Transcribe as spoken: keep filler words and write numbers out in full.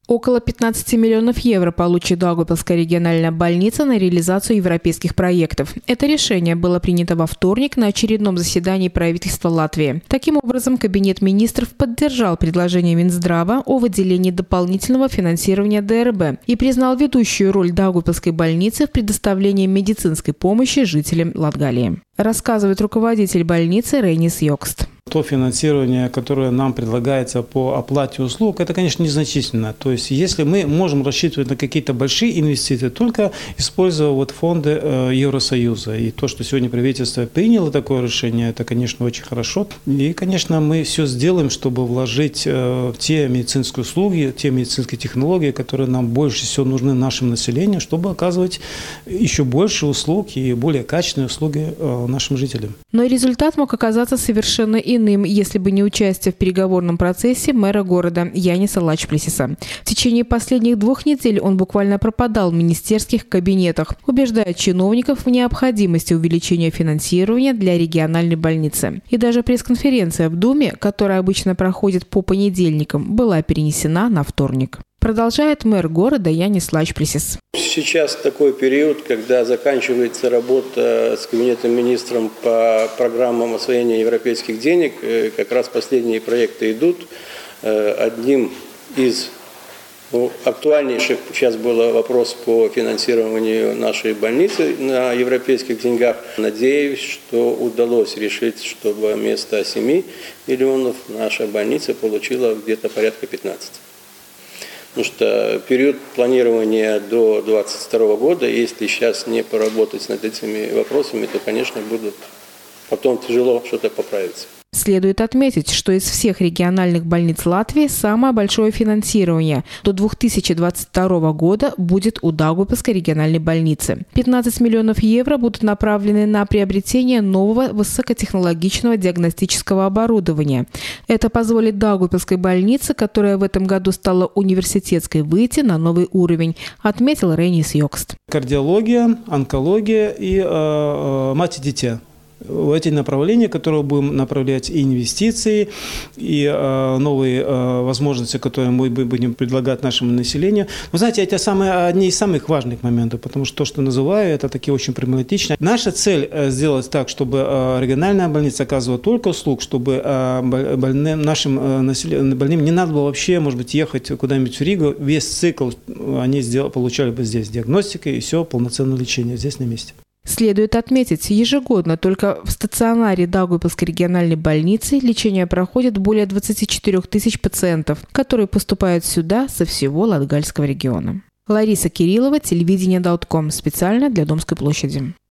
Около пятнадцати миллионов евро получит Даугавпилская региональная больница на реализацию европейских проектов. Это решение было принято во вторник на очередном заседании правительства Латвии. Таким образом, Кабинет министров поддержал предложение Минздрава о выделении дополнительного финансирования ДРБ и признал ведущую роль Даугавпилской больницы в предоставлении медицинской помощи жителям Латгалии. Рассказывает руководитель больницы Рейнис Йокст. То финансирование, которое нам предлагается по оплате услуг, это, конечно, незначительно. То есть, если мы можем рассчитывать на какие-то большие инвестиции, только используя вот фонды Евросоюза. И то, что сегодня правительство приняло такое решение, это, конечно, очень хорошо. И, конечно, мы все сделаем, чтобы вложить в те медицинские услуги, те медицинские технологии, которые нам больше всего нужны нашему населению, чтобы оказывать еще больше услуг и более качественные услуги нашим жителям. Но результат мог оказаться совершенно иным. Иным, если бы не участие в переговорном процессе мэра города Яниса Лачплесиса. В течение последних двух недель он буквально пропадал в министерских кабинетах, убеждая чиновников в необходимости увеличения финансирования для региональной больницы. И даже пресс-конференция в Думе, которая обычно проходит по понедельникам, была перенесена на вторник. Продолжает мэр города Янис Лачплесис. Сейчас такой период, когда заканчивается работа с кабинетом министром по программам освоения европейских денег. Как раз последние проекты идут. Одним из ну, актуальнейших сейчас был вопрос по финансированию нашей больницы на европейских деньгах. Надеюсь, что удалось решить, чтобы вместо семи миллионов наша больница получила где-то порядка пятнадцати. Потому что период планирования до две тысячи двадцать второго года, если сейчас не поработать над этими вопросами, то, конечно, будет потом тяжело что-то поправиться. Следует отметить, что из всех региональных больниц Латвии самое большое финансирование до две тысячи двадцать второго года будет у Даугавпилской региональной больницы. пятнадцать миллионов евро будут направлены на приобретение нового высокотехнологичного диагностического оборудования. Это позволит Даугавпилской больнице, которая в этом году стала университетской, выйти на новый уровень, отметил Рейнис Йокст. Кардиология, онкология и э, э, мать и дитя. В эти направления, которые будем направлять и инвестиции, и э, новые э, возможности, которые мы будем предлагать нашему населению. Вы знаете, это самые, одни из самых важных моментов, потому что то, что называю, это такие очень прагматично. Наша цель э, сделать так, чтобы э, региональная больница оказывала только услуг, чтобы э, больным, нашим э, населенным, больным не надо было вообще, может быть, ехать куда-нибудь в Ригу. Весь цикл они сделали, получали бы здесь диагностика и все, полноценное лечение здесь на месте. Следует отметить, ежегодно только в стационаре Даугавпилской региональной больницы лечение проходит более двадцати четырёх тысяч пациентов, которые поступают сюда со всего Латгальского региона. Лариса Кириллова, телевидение точка ком, специально для Домской площади.